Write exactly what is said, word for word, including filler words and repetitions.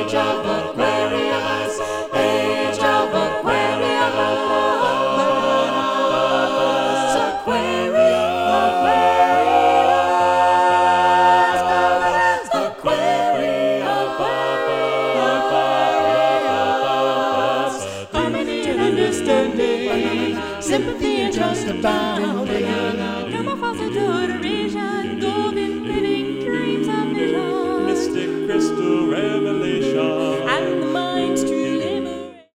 Age of Aquarius, Age of Aquarius, Aquarius, Aquarius, harmony and understanding, sympathy and trust abounding. No more false adultery.